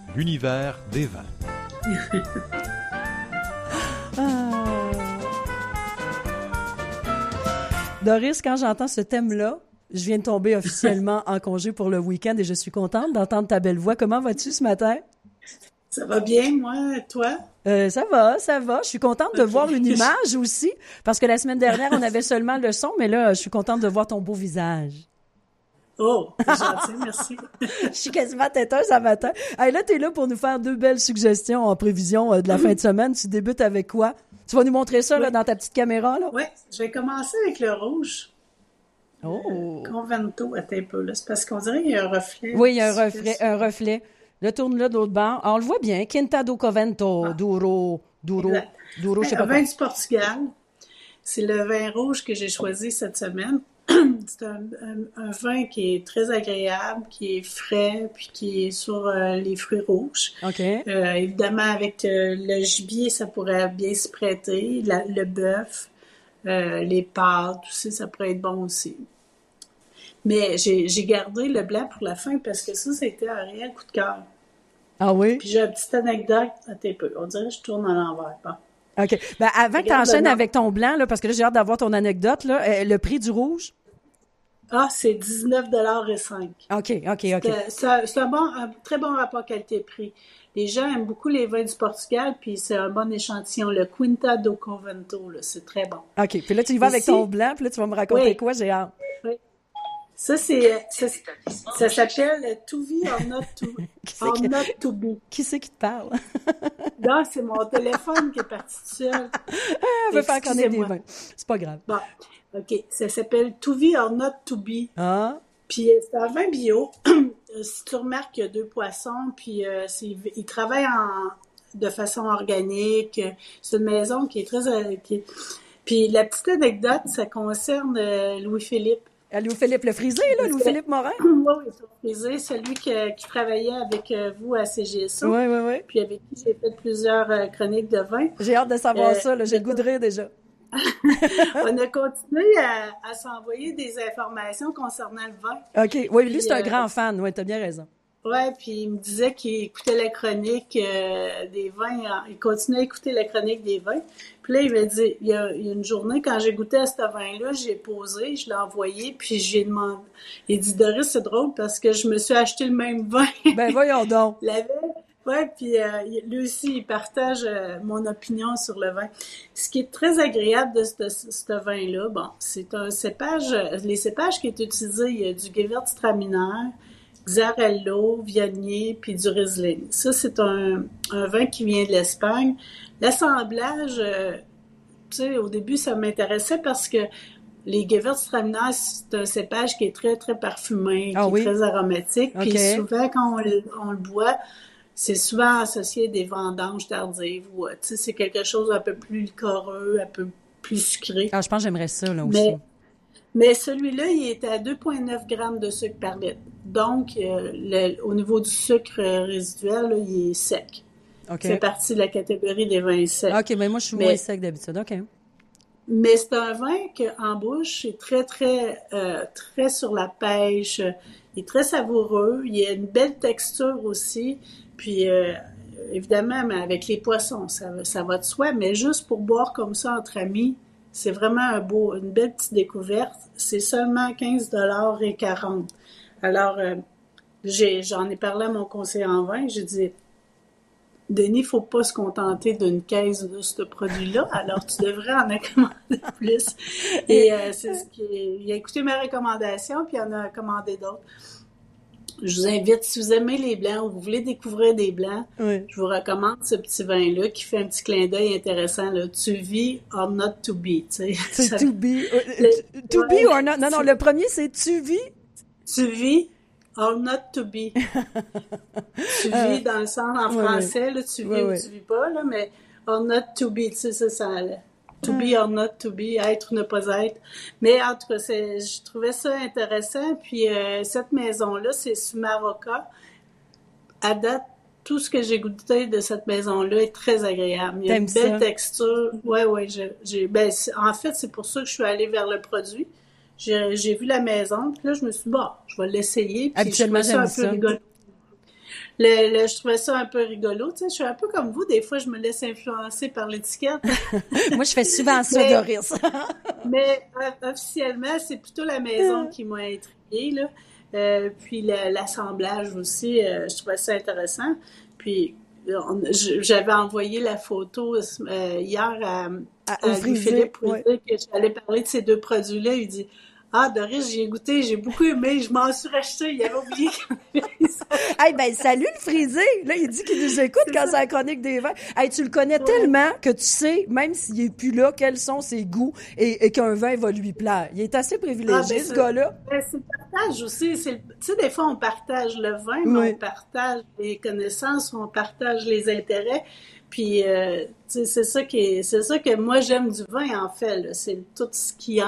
l'univers des vins. Doris, quand j'entends ce thème-là, je viens de tomber officiellement en congé pour le week-end et je suis contente d'entendre ta belle voix. Comment vas-tu ce matin? Ça va bien, moi, toi? Ça va. Je suis contente de voir une image aussi, parce que la semaine dernière, on avait seulement le son, mais là, je suis contente de voir ton beau visage. Oh, c'est gentil, merci. Je suis quasiment têteuse ce matin. Hey, là, t'es là pour nous faire 2 belles suggestions en prévision de la fin de semaine. Tu débutes avec quoi? Tu vas nous montrer ça là, dans ta petite caméra, là? Oui, je vais commencer avec le rouge. Oh! Convento, attends un peu, là. C'est parce qu'on dirait qu'il y a un reflet. Oui, il y a un reflet. Là, tourne-le d'autre bord. Ah, on le voit bien. Quinta do Convento, Douro, je sais pas un vin du Portugal. C'est le vin rouge que j'ai choisi cette semaine. C'est un vin qui est très agréable, qui est frais, puis qui est sur les fruits rouges. OK. Évidemment, avec le gibier, ça pourrait bien se prêter. Le bœuf, les pâtes, tout ça, ça pourrait être bon aussi. Mais j'ai gardé le blanc pour la fin parce que ça a été un réel coup de cœur. Ah oui? Puis j'ai une petite anecdote. Attends un peu. On dirait que je tourne à l'envers. Bon. OK. Ben, avant que tu enchaînes avec ton blanc, là, parce que là, j'ai hâte d'avoir ton anecdote, là, le prix du rouge? Ah, c'est 19,05 $. OK. C'est un très bon rapport qualité-prix. Les gens aiment beaucoup les vins du Portugal, puis c'est un bon échantillon. Le Quinta do Convento, là, c'est très bon. OK. Puis là, tu y vas avec ton blanc, puis là, tu vas me raconter quoi? J'ai hâte. Oui. Ça s'appelle To Be or Not To Be. Qui c'est qui te parle? Non, c'est mon téléphone qui est parti tout seul. Elle veut faire connaître des vins. C'est pas grave. Bon, OK. Ça s'appelle To Be or Not To Be. Ah. Puis c'est un vin bio. Si tu remarques, il y a 2 poissons, puis ils travaillent de façon organique. C'est une maison qui est très... Puis la petite anecdote, ça concerne Louis-Philippe. Louis-Philippe le frisé, là, Louis-Philippe Morin? Oui, c'est le frisé, celui qui travaillait avec vous à CGSO. Oui. Puis avec qui j'ai fait plusieurs chroniques de vin. J'ai hâte de savoir ça, là, j'ai le goût de rire déjà. On a continué à s'envoyer des informations concernant le vin. OK, oui, lui, c'est un grand fan, oui, t'as bien raison. Ouais, puis il me disait qu'il écoutait la chronique des vins, il continuait à écouter la chronique des vins. Puis là, il m'a dit, il y a une journée, quand j'ai goûté à ce vin-là, j'ai posé, je l'ai envoyé, puis j'ai demandé, il dit, Doris, c'est drôle parce que je me suis acheté le même vin. Ben voyons donc. La veille. Ouais, puis lui aussi, il partage mon opinion sur le vin. Ce qui est très agréable de ce vin-là, bon, c'est un cépage, les cépages qui est utilisé, il y a du Gewürztraminer, Xarello, Viognier, puis du Riesling. Ça, c'est un vin qui vient de l'Espagne. L'assemblage, tu sais, au début, ça m'intéressait parce que les Gewürztraminer, c'est un cépage qui est très, très parfumé, qui est très aromatique. Puis souvent, quand on le boit, c'est souvent associé à des vendanges tardives. Tu sais, c'est quelque chose d'un peu plus liquoreux, un peu plus sucré. Ah, je pense que j'aimerais ça, là, aussi. Mais celui-là, il était à 2,9 grammes de sucre par litre. Donc, au niveau du sucre résiduel, là, il est sec. OK. C'est partie de la catégorie des vins secs. OK, mais moi, je suis moins sec d'habitude. OK. Mais c'est un vin qu'en bouche, c'est très, très, très sur la pêche. Il est très savoureux. Il a une belle texture aussi. Puis, évidemment, mais avec les poissons, ça va de soi. Mais juste pour boire comme ça entre amis, c'est vraiment une belle petite découverte. C'est seulement 15,40 $. Alors, j'en ai parlé à mon conseiller en vin. J'ai dit, Denis, il faut pas se contenter d'une caisse de ce produit-là. Alors, tu devrais en commander plus. Et c'est il a écouté ma recommandation, puis il en a commandé d'autres. Je vous invite, si vous aimez les blancs ou vous voulez découvrir des blancs, je vous recommande ce petit vin-là qui fait un petit clin d'œil intéressant, là. To be or not to be, tu sais. C'est to be. To be or not. Non, le premier, c'est to be. To be or not to be. Tu vis dans le sens en français, là, tu vis ou tu vis pas, là, mais or not to be, tu sais, ça to be or not to be, être ou ne pas être. Mais en tout cas, je trouvais ça intéressant. Puis cette maison-là, c'est Sumaroca. À date, tout ce que j'ai goûté de cette maison-là est très agréable. Il y a une belle texture. Ouais, en fait, c'est pour ça que je suis allée vers le produit. J'ai vu la maison, puis là, je me suis dit, bon, je vais l'essayer. Puis habituellement, je trouve ça un peu rigolo. je trouvais ça un peu rigolo. Tu sais, je suis un peu comme vous. Des fois, je me laisse influencer par l'étiquette. Moi, je fais souvent ça, Doris. Mais officiellement, c'est plutôt la maison qui m'a intriguée, là. Puis l'assemblage aussi, je trouvais ça intéressant. Puis j'avais envoyé la photo hier à Louis-Philippe pour dire que j'allais parler de ces deux produits-là. Il dit: Ah, Doris, j'y ai goûté, j'ai beaucoup aimé, je m'en suis racheté, il avait oublié qu'on avait ça. Hey, ben, salut le frisé! Là, il dit qu'il nous écoute quand c'est la chronique des vins. Hey, tu le connais tellement que tu sais, même s'il est plus là, quels sont ses goûts et qu'un vin va lui plaire. Il est assez privilégié, ce gars-là. Ben, c'est le partage aussi. Tu sais, des fois, on partage le vin, mais on partage les connaissances, on partage les intérêts. Puis, tu sais, c'est ça que moi j'aime du vin, en fait, là. C'est tout ce qui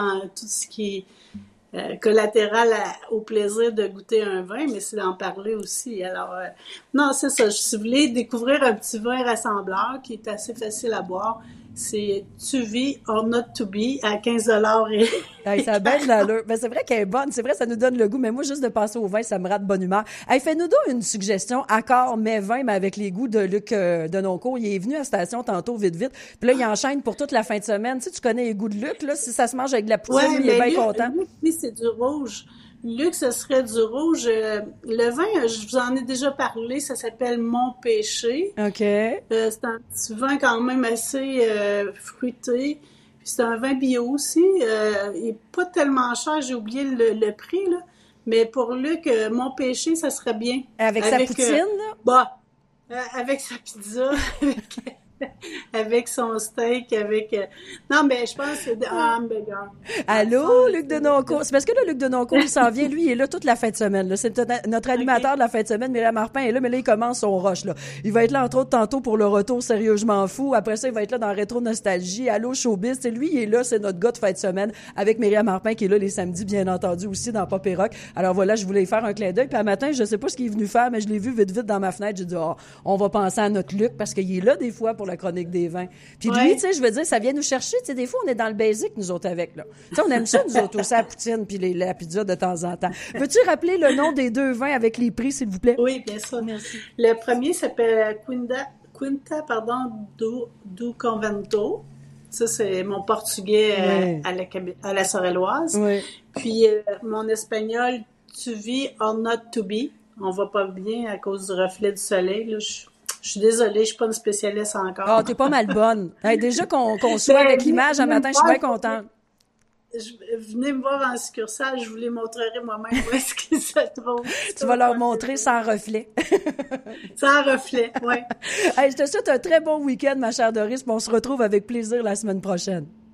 collatéral au plaisir de goûter un vin, mais c'est d'en parler aussi. Alors, non, c'est ça. Si vous voulez découvrir un petit vin rassembleur qui est assez facile à boire, c'est Tuvie or Not To Be à 15$. Hey, ça a bien de l'allure. Ben, c'est vrai qu'elle est bonne. C'est vrai, ça nous donne le goût. Mais moi, juste de passer au vin, ça me rate de bonne humeur. Hey, fais-nous donc une suggestion. Accord, mais vin, mais avec les goûts de Luc Denoncourt. Il est venu à la station tantôt, vite. Puis là, il enchaîne pour toute la fin de semaine. Tu sais, tu connais les goûts de Luc, là. Si ça se mange avec de la poutine, il est bien content. Luc, lui, c'est du rouge. Luc, ce serait du rouge. Le vin, je vous en ai déjà parlé, ça s'appelle Mon Péché. OK. C'est un petit vin quand même assez fruité. Puis c'est un vin bio aussi. Il est pas tellement cher, j'ai oublié le prix, là. Mais pour Luc, Mon Péché, ça serait bien. Avec sa poutine, là? Avec sa pizza, avec son steak, non, mais je pense que c'est un hamburger. Allô, Luc Denoncourt? C'est parce que là, Luc Denoncourt, il s'en vient. Lui, il est là toute la fin de semaine. Là. C'est notre animateur de la fin de semaine. Myriam Marpin est là, mais là, il commence son rush. Là. Il va être là, entre autres, tantôt pour le retour Sérieusement Fou. Après ça, il va être là dans Rétro Nostalgie. Allô, Showbiz. C'est lui, il est là. C'est notre gars de fin de semaine avec Myriam Marpin qui est là les samedis, bien entendu, aussi dans Pop et Rock. Alors voilà, je voulais faire un clin d'œil. Puis un matin, je sais pas ce qu'il est venu faire, mais je l'ai vu vite dans ma fenêtre. J'ai dit, on va penser à notre Luc parce qu'il est là des fois pour la chronique des vins. Puis lui, tu sais, je veux dire, ça vient nous chercher. Tu sais, des fois, on est dans le basic, nous autres, avec, là. Tu sais, on aime ça, nous autres, aussi, la poutine puis la pizza de temps en temps. Veux-tu rappeler le nom des deux vins avec les prix, s'il vous plaît? Oui, bien sûr. Merci. Le premier s'appelle Quinta do Convento. Ça, c'est mon portugais à la Sorelloise. Oui. Puis, mon espagnol, Tuvie or Not To Be. On va pas bien à cause du reflet du soleil, là. Je suis désolée, je suis pas une spécialiste encore. Ah, t'es pas mal bonne. Hey, déjà qu'on soit avec l'image un matin, je suis bien contente. Venez me voir en succursale, je vous les montrerai moi-même où est-ce qu'ils se trouvent. Tu vas leur montrer sans reflet. Sans reflet, oui. Hey, je te souhaite un très bon week-end, ma chère Doris, puis on se retrouve avec plaisir la semaine prochaine.